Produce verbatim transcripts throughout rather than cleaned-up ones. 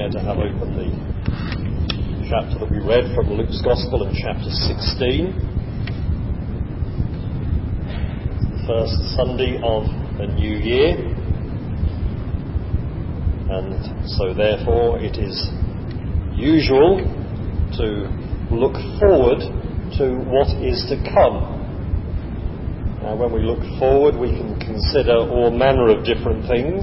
care to have open the chapter that we read from Luke's Gospel in chapter sixteen, the first Sunday of a new year, and so therefore it is usual to look forward to what is to come. Now, when we look forward, we can consider all manner of different things.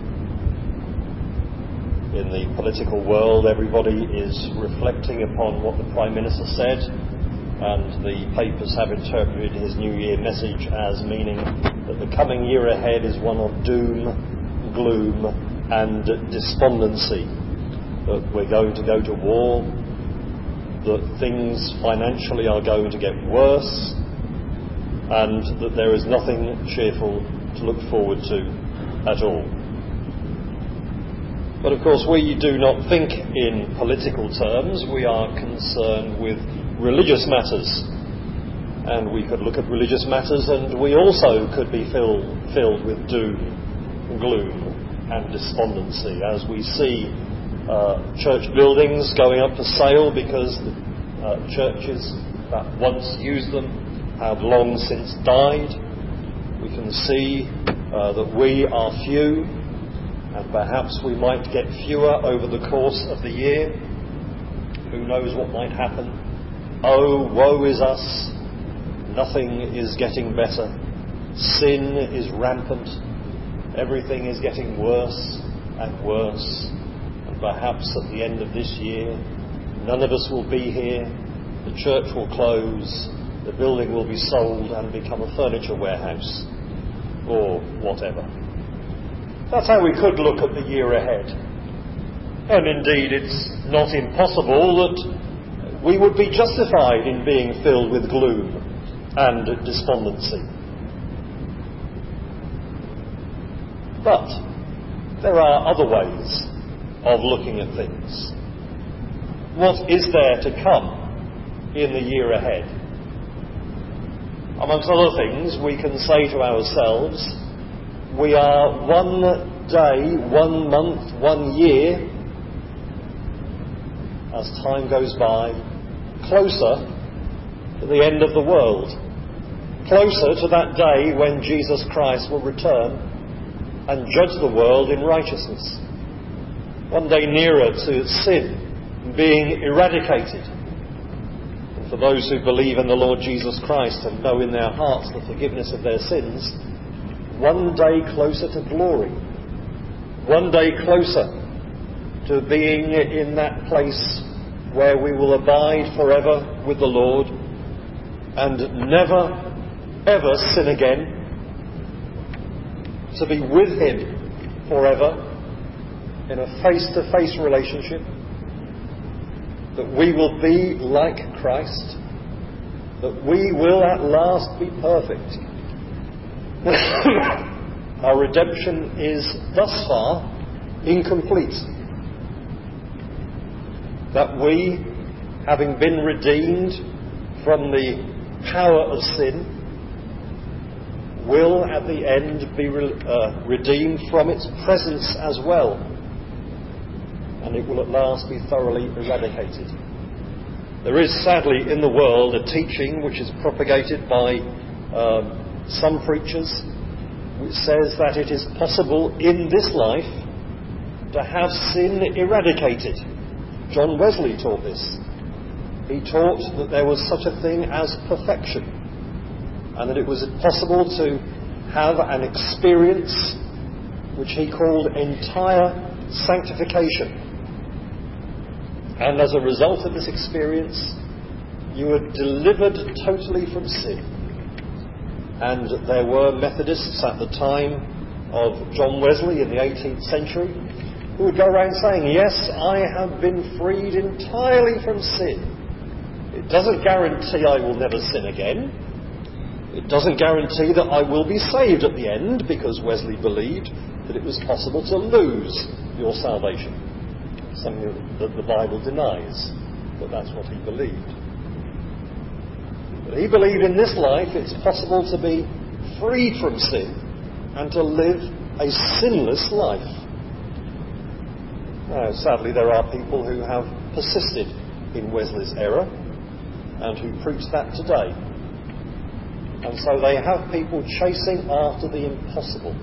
In the political world, everybody is reflecting upon what the Prime Minister said, and the papers have interpreted his New Year message as meaning that the coming year ahead is one of doom, gloom, and despondency. That we're going to go to war, that things financially are going to get worse, and that there is nothing cheerful to look forward to at all. But of course we do not think in political terms, we are concerned with religious matters. And we could look at religious matters and we also could be filled, filled with doom, gloom and despondency as we see uh, church buildings going up for sale because the uh, churches that once used them have long since died. We can see uh, that we are few, and perhaps we might get fewer over the course of the year. Who knows what might happen? Oh, woe is us. Nothing is getting better. Sin is rampant. Everything is getting worse and worse. And perhaps at the end of this year, none of us will be here. The church will close. The building will be sold and become a furniture warehouse, or whatever. That's how we could look at the year ahead. And indeed, it's not impossible that we would be justified in being filled with gloom and despondency. But there are other ways of looking at things. What is there to come in the year ahead? Amongst other things, we can say to ourselves, we are one day, one month, one year, as time goes by, closer to the end of the world, closer to that day when Jesus Christ will return and judge the world in righteousness. One day nearer to sin being eradicated. For those who believe in the Lord Jesus Christ and know in their hearts the forgiveness of their sins, one day closer to glory, one day closer to being in that place where we will abide forever with the Lord and never, ever sin again, to be with Him forever in a face-to-face relationship, that we will be like Christ, that we will at last be perfect. Our redemption is thus far incomplete. That we, having been redeemed from the power of sin, will at the end be re- uh, redeemed from its presence as well. And it will at last be thoroughly eradicated. There is sadly in the world a teaching which is propagated by um, some preachers which says that it is possible in this life to have sin eradicated. John Wesley taught this. He taught that there was such a thing as perfection and that it was possible to have an experience which he called entire sanctification. And as a result of this experience, you were delivered totally from sin. And there were Methodists at the time of John Wesley in the eighteenth century who would go around saying, yes, I have been freed entirely from sin. It doesn't guarantee I will never sin again. It doesn't guarantee that I will be saved at the end, because Wesley believed that it was possible to lose your salvation. Something that the Bible denies, but that's what he believed. But he believed in this life it's possible to be freed from sin and to live a sinless life. Now, sadly, there are people who have persisted in Wesley's error and who preach that today. And so they have people chasing after the impossible.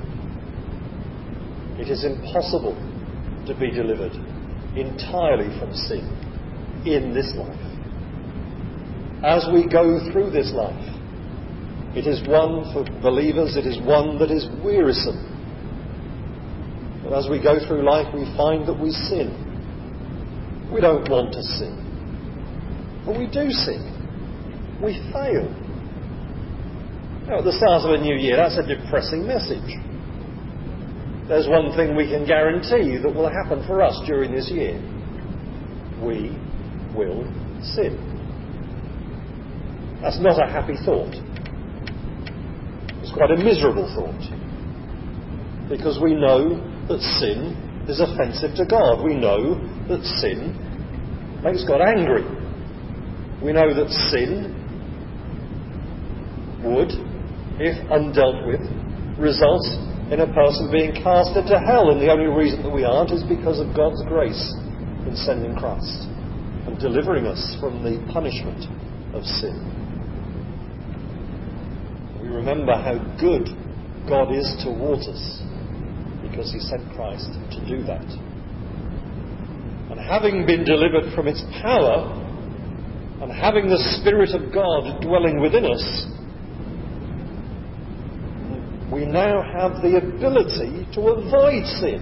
It is impossible to be delivered entirely from sin in this life. As we go through this life, it is one for believers, it is one that is wearisome. But as we go through life, we find that we sin. We don't want to sin. But we do sin. We fail. Now, at the start of a new year, that's a depressing message. There's one thing we can guarantee that will happen for us during this year. We will sin. That's not a happy thought. It's quite a miserable thought. Because we know that sin is offensive to God. We know that sin makes God angry. We know that sin would, if undealt with, result in a person being cast into hell. And the only reason that we aren't is because of God's grace in sending Christ and delivering us from the punishment of sin. We remember how good God is towards us because he sent Christ to do that. And having been delivered from its power and having the Spirit of God dwelling within us, we now have the ability to avoid sin.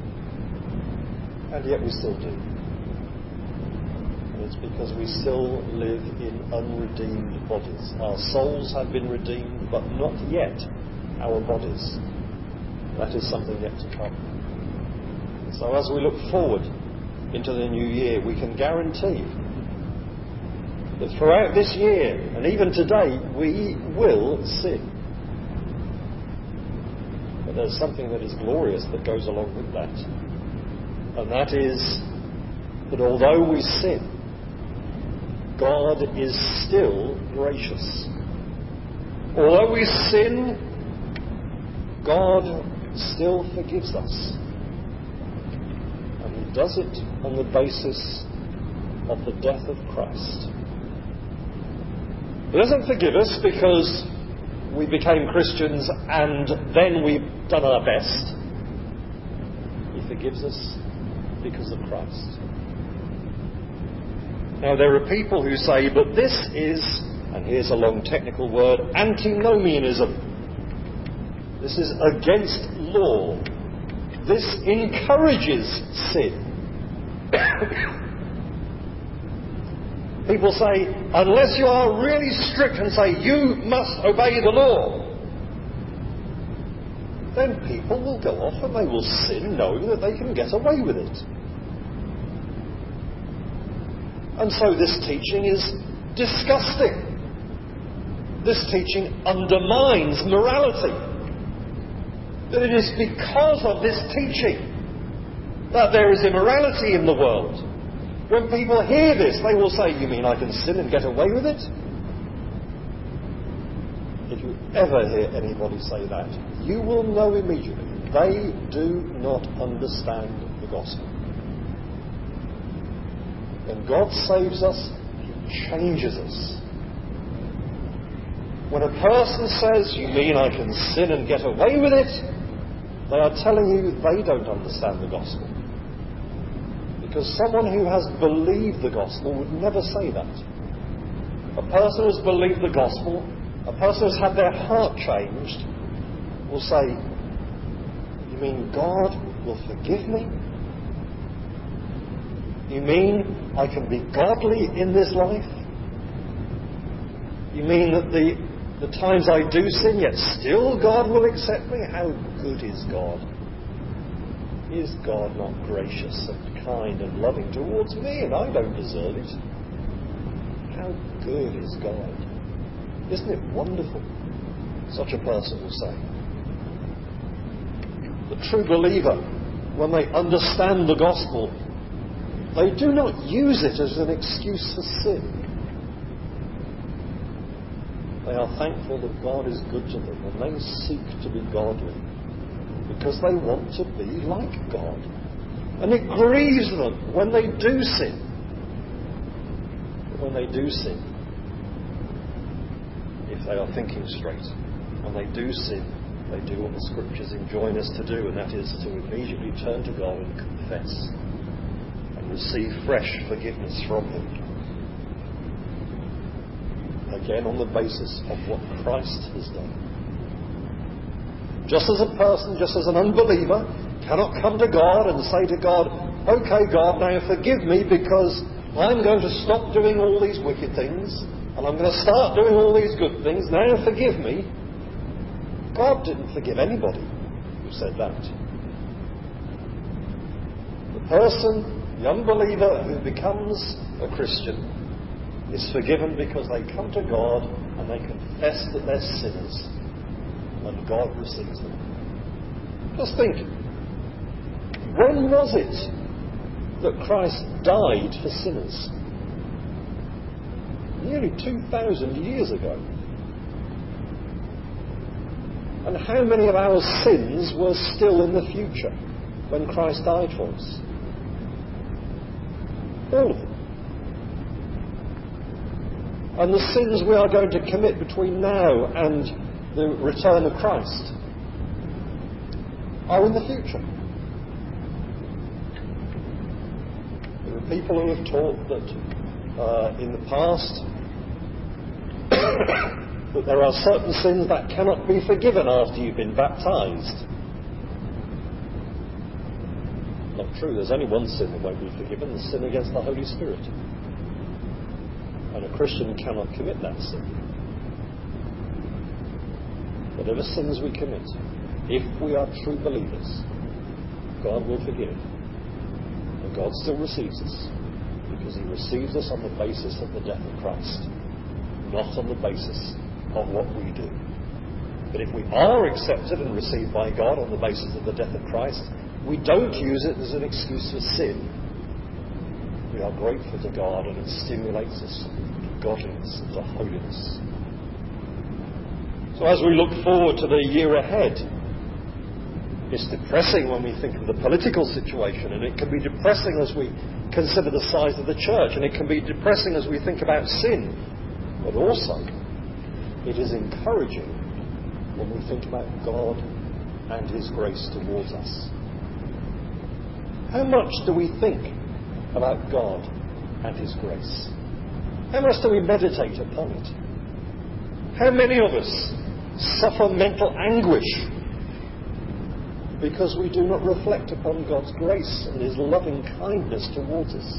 And yet we still do. And it's because we still live in unredeemed bodies. Our souls have been redeemed, but not yet our bodies. That is something yet to come. So as we look forward into the new year, we can guarantee that throughout this year, and even today, we will sin. But there's something that is glorious that goes along with that. And that is that although we sin, God is still gracious. Although we sin, God still forgives us. And he does it on the basis of the death of Christ. He doesn't forgive us because we became Christians and then we've done our best. He forgives us because of Christ. Now, there are people who say, but this is, and here's a long technical word, antinomianism. This is against law. This encourages sin. People say, unless you are really strict and say, you must obey the law, then people will go off and they will sin knowing that they can get away with it. And so this teaching is disgusting. This teaching undermines morality. That it is because of this teaching that there is immorality in the world. When people hear this, they will say, you mean I can sin and get away with it? If you ever hear anybody say that, you will know immediately they do not understand the gospel. When God saves us, he changes us. When a person says, you mean I can sin and get away with it, they are telling you they don't understand the gospel. Because someone who has believed the gospel would never say that. A person who has believed the gospel, a person who has had their heart changed, will say, you mean God will forgive me? You mean I can be godly in this life? You mean that the, the times I do sin, yet still God will accept me? How good is God? Is God not gracious and kind and loving towards me, and I don't deserve it? How good is God? Isn't it wonderful? Such a person will say. The true believer, when they understand the gospel, they do not use it as an excuse for sin. They are thankful that God is good to them, and they seek to be godly because they want to be like God. And it grieves them when they do sin. But when they do sin, if they are thinking straight, when they do sin, they do what the Scriptures enjoin us to do, and that is to immediately turn to God and confess and receive fresh forgiveness from Him. Again, on the basis of what Christ has done. Just as a person, just as an unbeliever, cannot come to God and say to God, "Okay, God, now forgive me because I'm going to stop doing all these wicked things and I'm going to start doing all these good things. Now forgive me." God didn't forgive anybody who said that. The person, the unbeliever who becomes a Christian, is forgiven because they come to God and they confess that they're sinners, and God receives them. Just think, when was it that Christ died for sinners? Nearly two thousand years ago. And how many of our sins were still in the future when Christ died for us? All of them. And the sins we are going to commit between now and the return of Christ are in the future. There are people who have taught that uh, in the past that there are certain sins that cannot be forgiven after you've been baptized. Not true. There's only one sin that won't be forgiven, the sin against the Holy Spirit. And a Christian cannot commit that sin. Whatever sins we commit, if we are true believers, God will forgive. And God still receives us, because He receives us on the basis of the death of Christ, not on the basis of what we do. But if we are accepted and received by God on the basis of the death of Christ, we don't use it as an excuse for sin. We are grateful to God, and it stimulates us to godliness and to holiness. So as we look forward to the year ahead, it's depressing when we think of the political situation, and it can be depressing as we consider the size of the church, and it can be depressing as we think about sin. But also, it is encouraging when we think about God and His grace towards us. How much do we think about God and His grace? How much do we meditate upon it? How many of us suffer mental anguish because we do not reflect upon God's grace and His loving kindness towards us?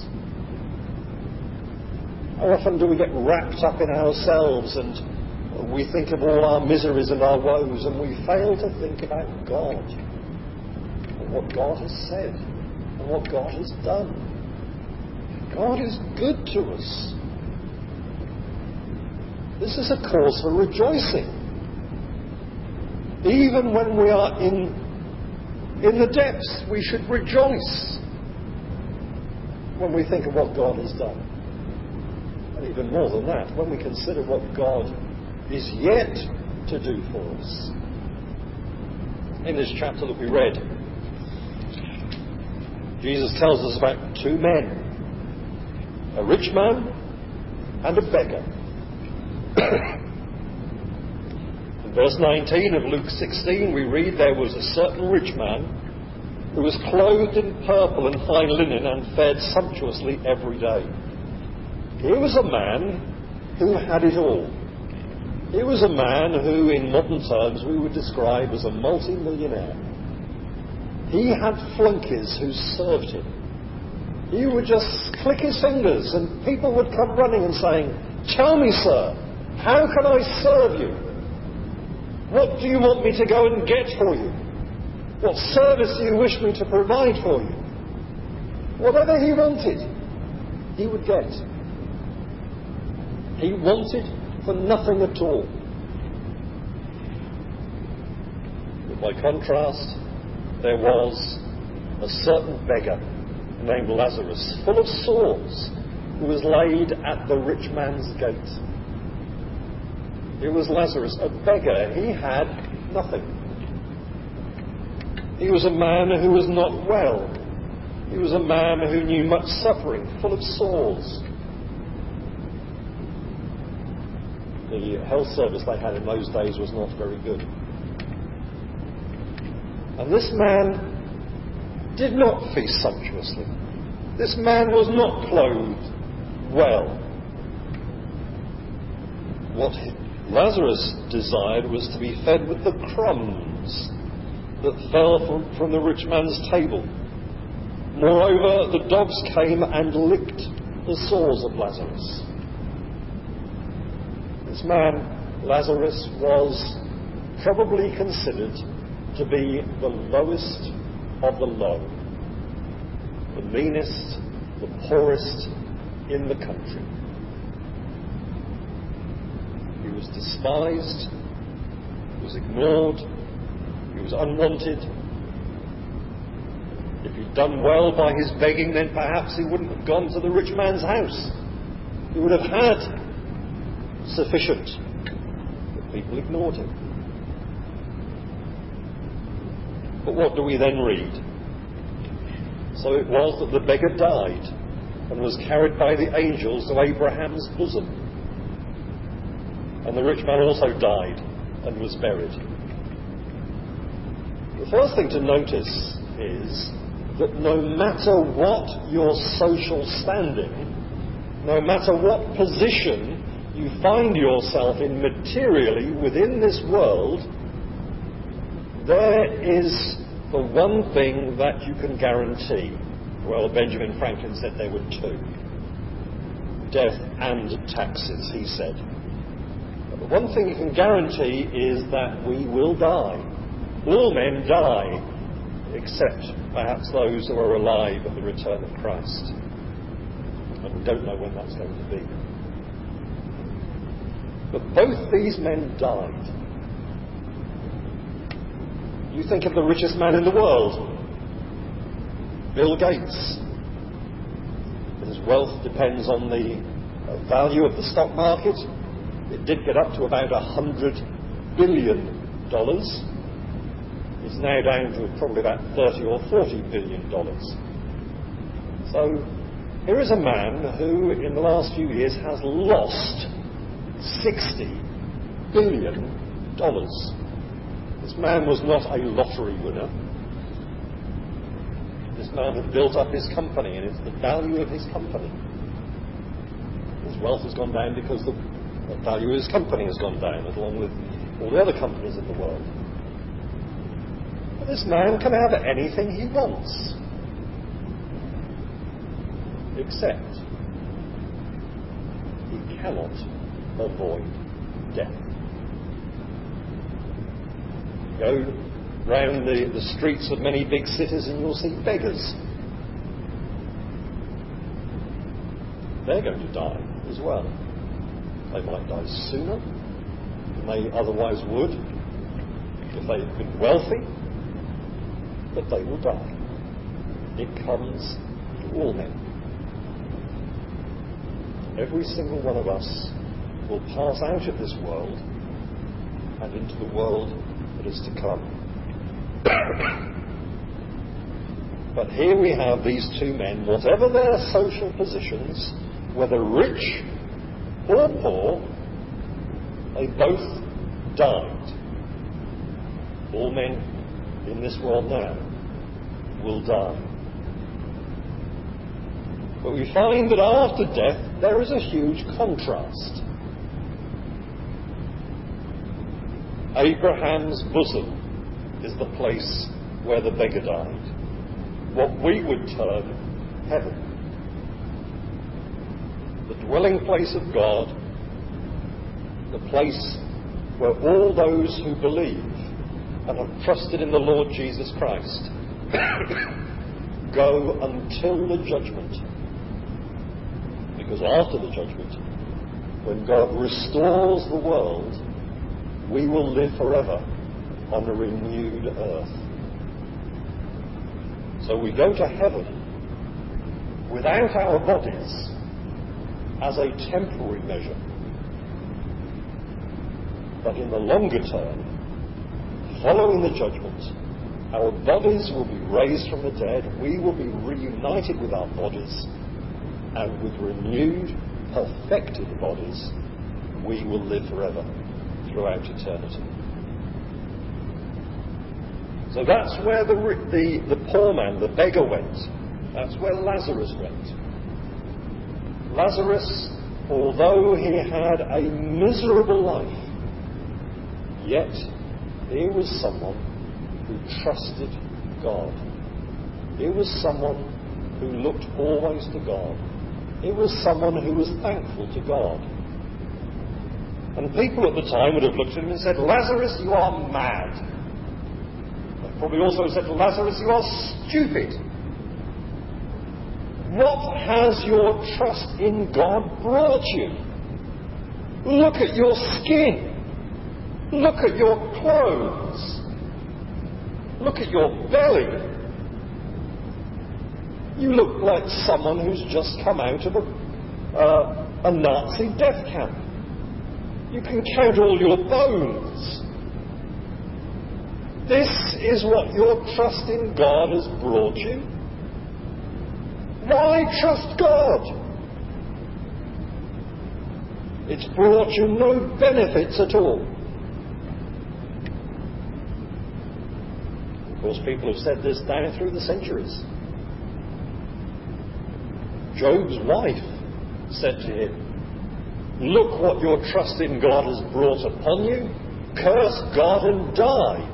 How often do we get wrapped up in ourselves and we think of all our miseries and our woes, and we fail to think about God and what God has said and what God has done? God is good to us. This is a cause for rejoicing. Even when we are in, in the depths, we should rejoice when we think of what God has done. And even more than that, when we consider what God is yet to do for us. In this chapter that we read, Jesus tells us about two men, a rich man and a beggar. In verse nineteen of Luke sixteen, we read, "There was a certain rich man who was clothed in purple and fine linen and fared sumptuously every day." Here was a man who had it all. He was a man who, in modern terms, we would describe as a multi-millionaire. He had flunkies who served him. He would just click his fingers and people would come running and saying, "Tell me, sir, how can I serve you? What do you want me to go and get for you? What service do you wish me to provide for you?" Whatever he wanted, he would get. He wanted for nothing at all. But by contrast, there was a certain beggar named Lazarus, full of sores, who was laid at the rich man's gate. It was Lazarus, a beggar. He had nothing. He was a man who was not well. He was a man who knew much suffering, full of sores. The health service they had in those days was not very good. And this man did not feast sumptuously. This man was not clothed well. What Lazarus desired was to be fed with the crumbs that fell from, from the rich man's table. Moreover, the dogs came and licked the sores of Lazarus. This man, Lazarus, was probably considered to be the lowest of the low, the meanest, the poorest in the country. He was despised, he was ignored, he was unwanted. If he'd done well by his begging, then perhaps he wouldn't have gone to the rich man's house. He would have had sufficient, but people ignored him. But what do we then read? So it was that the beggar died and was carried by the angels to Abraham's bosom. And the rich man also died and was buried. The first thing to notice is that no matter what your social standing, no matter what position you find yourself in materially within this world, there is the one thing that you can guarantee. Well, Benjamin Franklin said there were two. Death and taxes, he said. But the one thing you can guarantee is that we will die. All men die, except perhaps those who are alive at the return of Christ. And we don't know when that's going to be. But both these men died. You think of the richest man in the world, Bill Gates. His wealth depends on the value of the stock market. It did get up to about one hundred billion dollars. It's now down to probably about thirty or forty billion dollars. So here is a man who in the last few years has lost sixty billion dollars. This man was not a lottery winner. This man had built up his company, and it's the value of his company. His wealth has gone down because the value of his company has gone down, along with all the other companies in the world. But this man can have anything he wants, except he cannot avoid death. Go round the, the streets of many big cities and you'll see beggars. They're going to die as well. They might die sooner than they otherwise would if they had been wealthy, but they will die. It comes to all men. Every single one of us will pass out of this world and into the world that is to come. But here we have these two men, whatever their social positions, whether rich or poor, they both died. All men in this world now will die. But we find that after death there is a huge contrast. Abraham's bosom is the place where the beggar died. What we would term heaven. The dwelling place of God, the place where all those who believe and have trusted in the Lord Jesus Christ go until the judgment. Because after the judgment, when God restores the world, we will live forever on a renewed earth. So we go to heaven without our bodies as a temporary measure. But in the longer term, following the judgment, Our bodies will be raised from the dead. We will be reunited with our bodies. And with renewed, perfected bodies, we will live forever throughout eternity. So that's where the, the, the poor man, the beggar went. That's where Lazarus went. Lazarus, although he had a miserable life, yet he was someone who trusted God. He was someone who looked always to God. He was someone who was thankful to God. And people at the time would have looked at him and said, Lazarus, you are mad. They probably also said, Lazarus, you are stupid. What has your trust in God brought you? Look at your skin. Look at your clothes. Look at your belly. You look like someone who's just come out of a, uh, a Nazi death camp. You can count all your bones. This is what your trust in God has brought you. Why trust God? It's brought you no benefits at all. Of course, people have said this down through the centuries. Job's wife said to him, look what your trust in God has brought upon you. Curse God and die.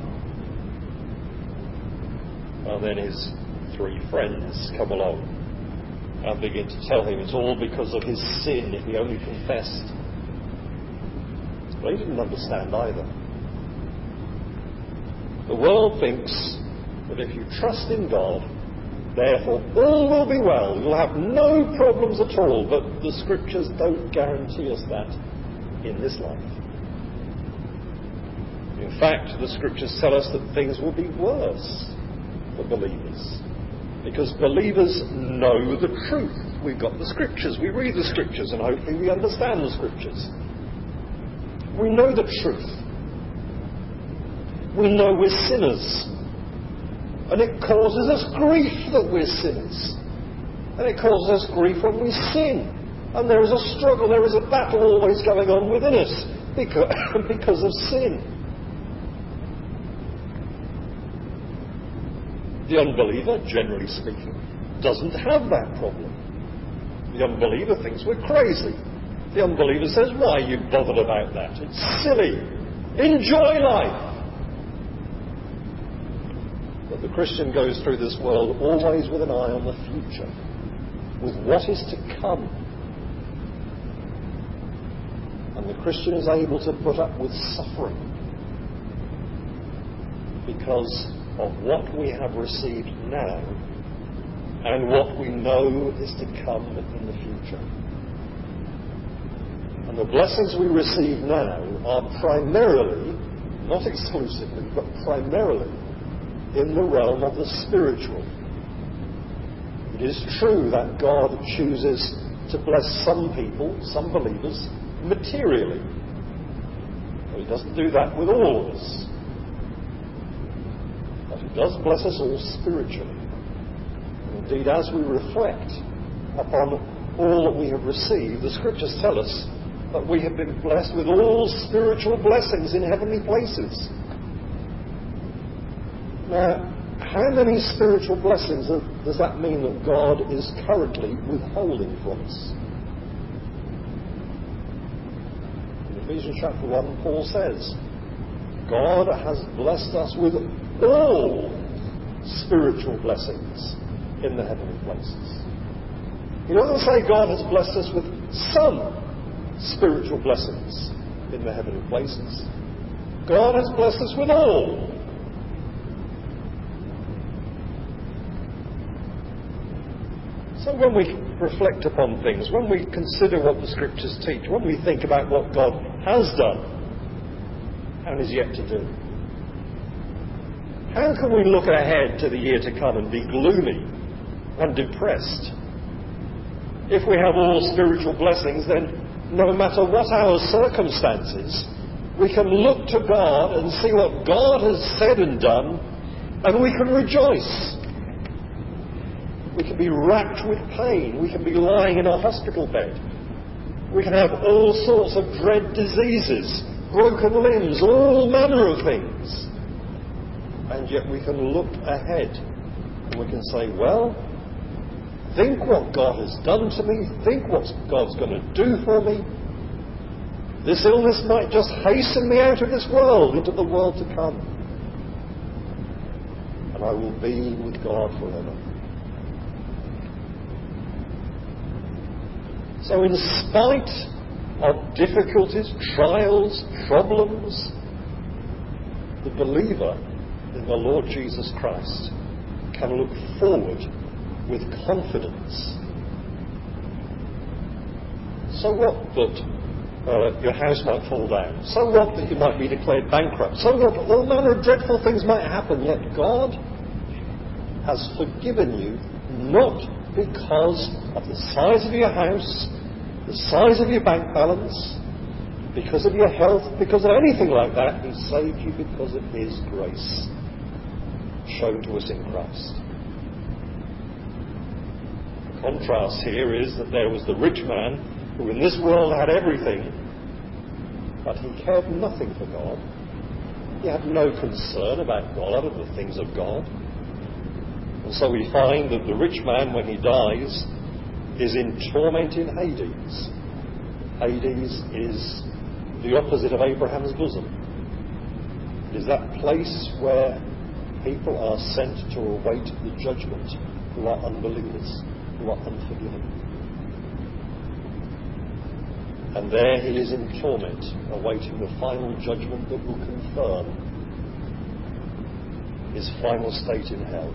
And then his three friends come along and begin to tell him it's all because of his sin if he only confessed. But he didn't understand either. The world thinks that if you trust in God, therefore all will be well. You'll have no problems at all. But the scriptures don't guarantee us that in this life. In fact, the scriptures tell us that things will be worse for believers. Because believers know the truth. We've got the scriptures. We read the scriptures and hopefully we understand the scriptures. We know the truth. We know we're sinners. And it causes us grief that we're sinners. And it causes us grief when we sin. And there is a struggle, there is a battle always going on within us because, because of sin. The unbeliever, generally speaking, doesn't have that problem. The unbeliever thinks we're crazy. The unbeliever says, why are you bothered about that? It's silly. Enjoy life. But the Christian goes through this world always with an eye on the future, with what is to come. And the Christian is able to put up with suffering because of what we have received now and what we know is to come in the future. And the blessings we receive now are primarily, not exclusively, but primarily in the realm of the spiritual. It is true that God chooses to bless some people, some believers, materially. But He doesn't do that with all of us. But He does bless us all spiritually. And indeed, as we reflect upon all that we have received, the Scriptures tell us that we have been blessed with all spiritual blessings in heavenly places. Now, how many spiritual blessings does that mean that God is currently withholding from us? In Ephesians chapter one, Paul says, God has blessed us with all spiritual blessings in the heavenly places. He doesn't say God has blessed us with some spiritual blessings in the heavenly places. God has blessed us with all. So when we reflect upon things, when we consider what the Scriptures teach, when we think about what God has done and is yet to do, how can we look ahead to the year to come and be gloomy and depressed? If we have all spiritual blessings, then no matter what our circumstances, we can look to God and see what God has said and done And we can rejoice. We can be racked with pain. We can be lying in a hospital bed. We can have all sorts of dread diseases, broken limbs, all manner of things. And yet we can look ahead and we can say, well, think what God has done to me. Think what God's going to do for me. This illness might just hasten me out of this world into the world to come. And I will be with God forever. So in spite of difficulties, trials, problems, the believer in the Lord Jesus Christ can look forward with confidence. So what that uh, your house might fall down? So what that you might be declared bankrupt? So what that all manner of dreadful things might happen, yet God has forgiven you not because of the size of your house, the size of your bank balance, because of your health, because of anything like that. He saved you because of His grace shown to us in Christ. The contrast here is that there was the rich man who in this world had everything, but he cared nothing for God. He had no concern about God and the things of God. And so we find that the rich man, when he dies, is in torment in Hades. Hades is the opposite of Abraham's bosom. It is that place where people are sent to await the judgment who are unbelievers, who are unforgiven. And there he is in torment, awaiting the final judgment that will confirm his final state in hell.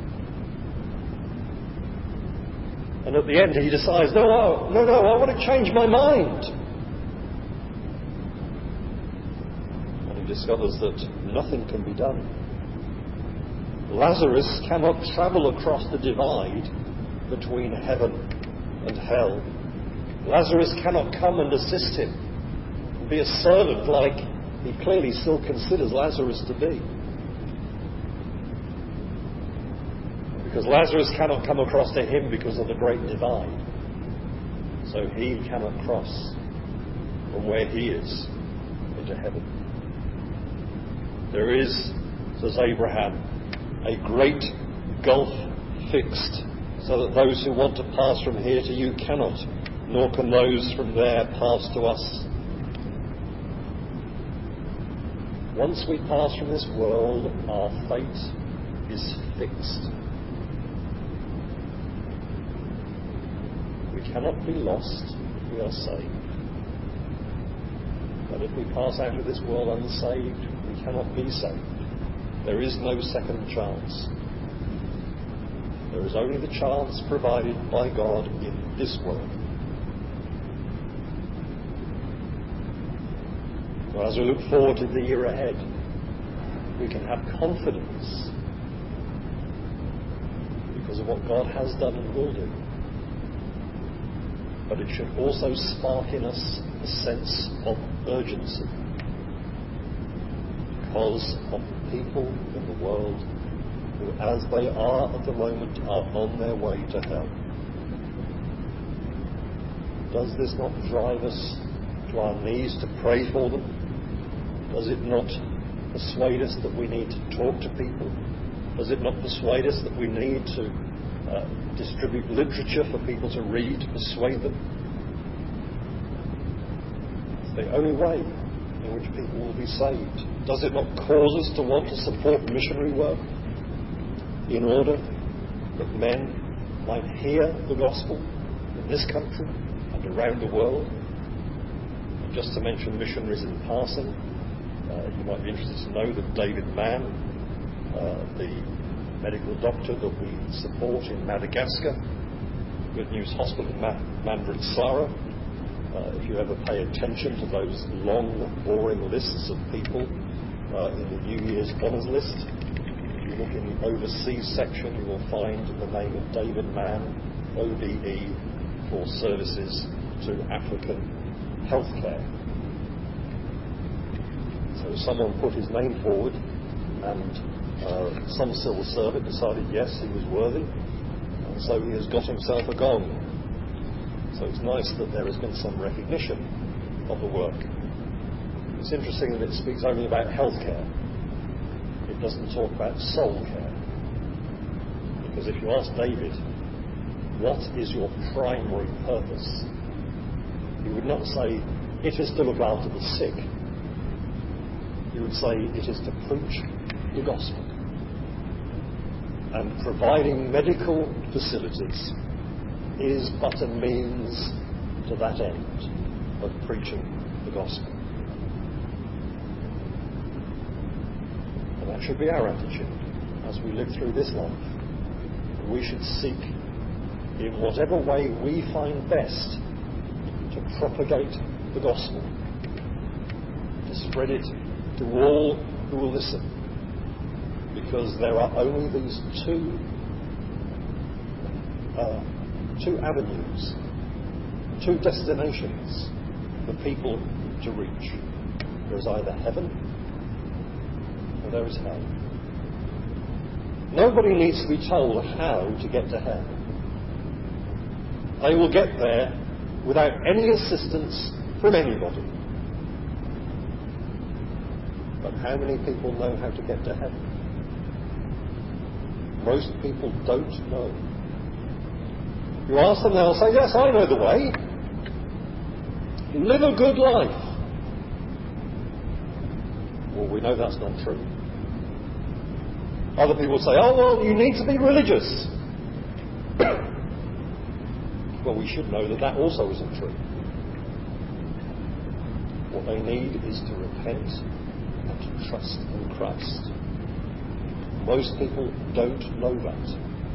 And at the end he decides, no, no, no, no, I want to change my mind. And he discovers that nothing can be done. Lazarus cannot travel across the divide between heaven and hell. Lazarus cannot come and assist him and be a servant like he clearly still considers Lazarus to be. Because Lazarus cannot come across to him because of the great divide. So he cannot cross from where he is into heaven. There is, says Abraham, a great gulf fixed, so that those who want to pass from here to you cannot, nor can those from there pass to us. Once we pass from this world, our fate is fixed. We cannot be lost if we are saved. But if we pass out of this world unsaved, we cannot be saved. There is no second chance. There is only the chance provided by God in this world. So as we look forward to the year ahead, we can have confidence because of what God has done and will do. But it should also spark in us a sense of urgency because of the people in the world who, as they are at the moment, are on their way to hell. Does this not drive us to our knees to pray for them? Does it not persuade us that we need to talk to people? Does it not persuade us that we need to uh, distribute literature for people to read, to persuade them? It's the only way in which people will be saved. Does it not cause us to want to support missionary work in order that men might hear the gospel in this country and around the world? And just to mention missionaries in passing, uh, you might be interested to know that David Mann, uh, the medical doctor that we support in Madagascar, Good News Hospital in Ma- Mandritsara, Uh, if you ever pay attention to those long, boring lists of people uh, in the New Year's honours list, if you look in the overseas section, you will find the name of David Mann, O B E, for services to African healthcare. So someone put his name forward and Uh, some civil servant decided, yes, he was worthy, and so he has got himself a gong. So it's nice that there has been some recognition of the work. It's interesting that it speaks only about healthcare. It doesn't talk about soul care. Because if you ask David, what is your primary purpose? He would not say, it is to look after the sick. He would say, it is to preach the gospel. And providing medical facilities is but a means to that end of preaching the gospel. And that should be our attitude as we live through this life. We should seek, in whatever way we find best, to propagate the gospel, to spread it to all who will listen, because there are only these two uh, two avenues, two destinations for people to reach. There is either heaven or there is hell. Nobody needs to be told how to get to hell. They will get there without any assistance from anybody. But how many people know how to get to heaven? Most people don't know. You ask them, they'll say, yes, I know the way. Live a good life. Well, we know that's not true. Other people say, oh, well, you need to be religious. Well, we should know that that also isn't true. What they need is to repent and to trust in Christ. Most people don't know that.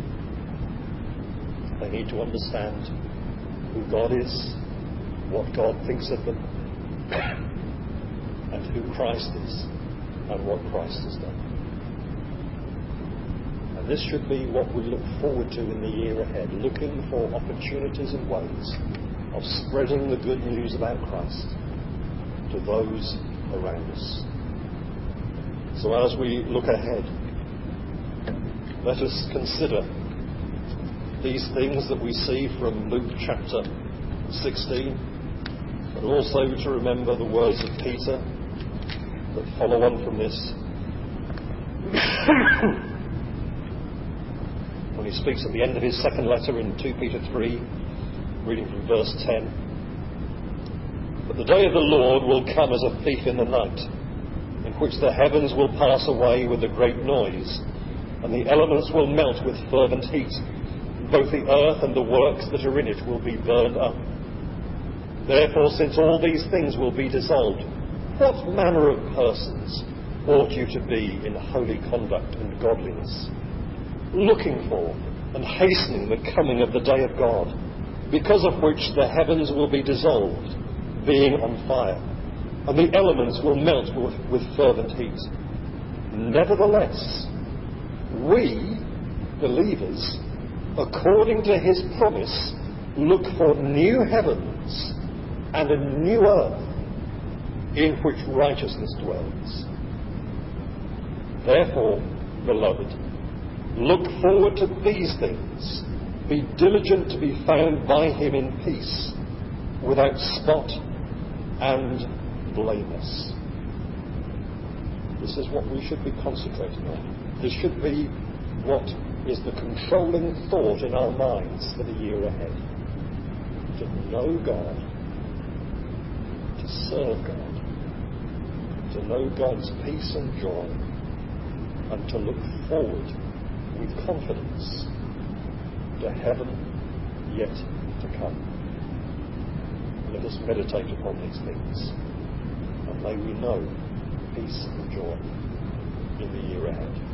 They need to understand who God is, what God thinks of them, and who Christ is, and what Christ has done. And this should be what we look forward to in the year ahead, looking for opportunities and ways of spreading the good news about Christ to those around us. So as we look ahead, let us consider these things that we see from Luke chapter sixteen, but also to remember the words of Peter that follow on from this. When he speaks at the end of his second letter in two Peter three, reading from verse ten. But the day of the Lord will come as a thief in the night, in which the heavens will pass away with a great noise, and the elements will melt with fervent heat. Both the earth and the works that are in it will be burned up. Therefore, since all these things will be dissolved, what manner of persons ought you to be in holy conduct and godliness, looking for and hastening the coming of the day of God, because of which the heavens will be dissolved, being on fire, and the elements will melt with, with fervent heat. Nevertheless, we, believers, according to his promise, look for new heavens and a new earth in which righteousness dwells. Therefore, beloved, look forward to these things. Be diligent to be found by him in peace, without spot and blameless. This is what we should be concentrating on. This should be what is the controlling thought in our minds for the year ahead. To know God, to serve God, to know God's peace and joy, and to look forward with confidence to heaven yet to come. Let us meditate upon these things, and may we know peace and joy in the year ahead.